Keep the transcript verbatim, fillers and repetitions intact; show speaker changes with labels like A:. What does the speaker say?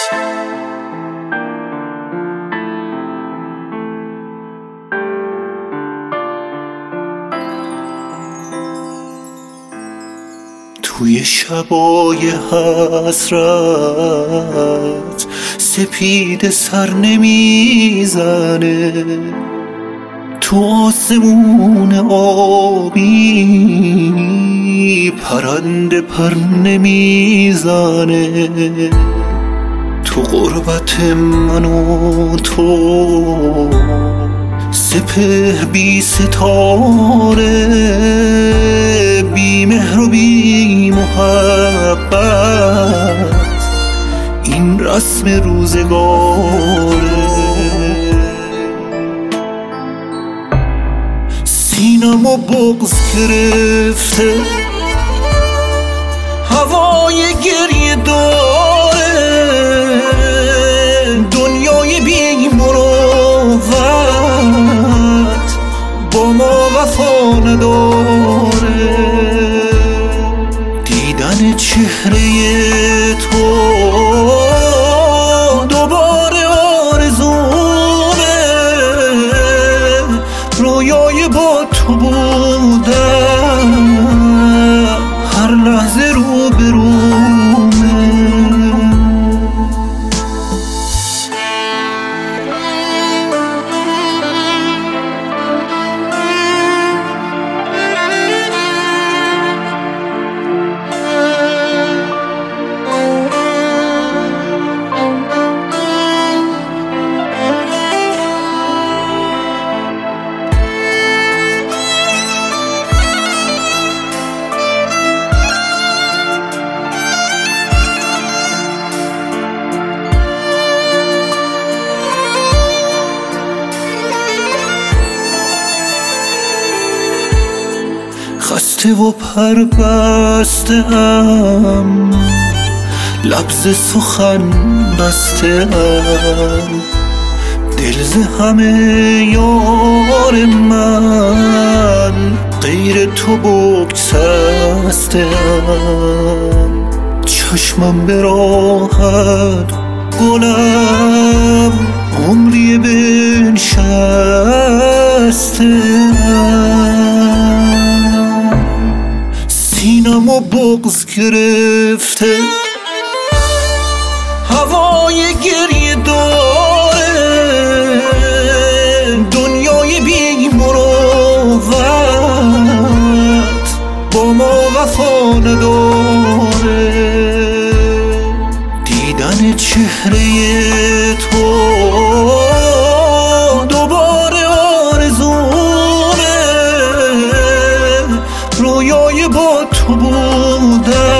A: توی شبای حسرت سپید سر نمیزنه، تو آسمون آبی پرنده پر نمیزنه. تو غربت من و تو سپهر بی ستاره، بی مهر و بی محبت این رسم روزگاره. سینمو بغض گرفته، هوای گریه داره، دنیای بی مروت با ما وفا نداره. دیدن چهره تو دوباره آرزونه، رویای با تو بودم هر لحظه رو به رومه. خسته و پربسته ام، لبز سخن بسته ام، دل ز همه یار من غیر تو بگسسته ام. چشمم به راحت گلم عمری بنشسته ام. سینمو بغض گرفته، هوای گریه داره، دنیای بی مروت با ما وفا نداره. دیدن چهره تو دوباره آرزونه، رویای با تو بودم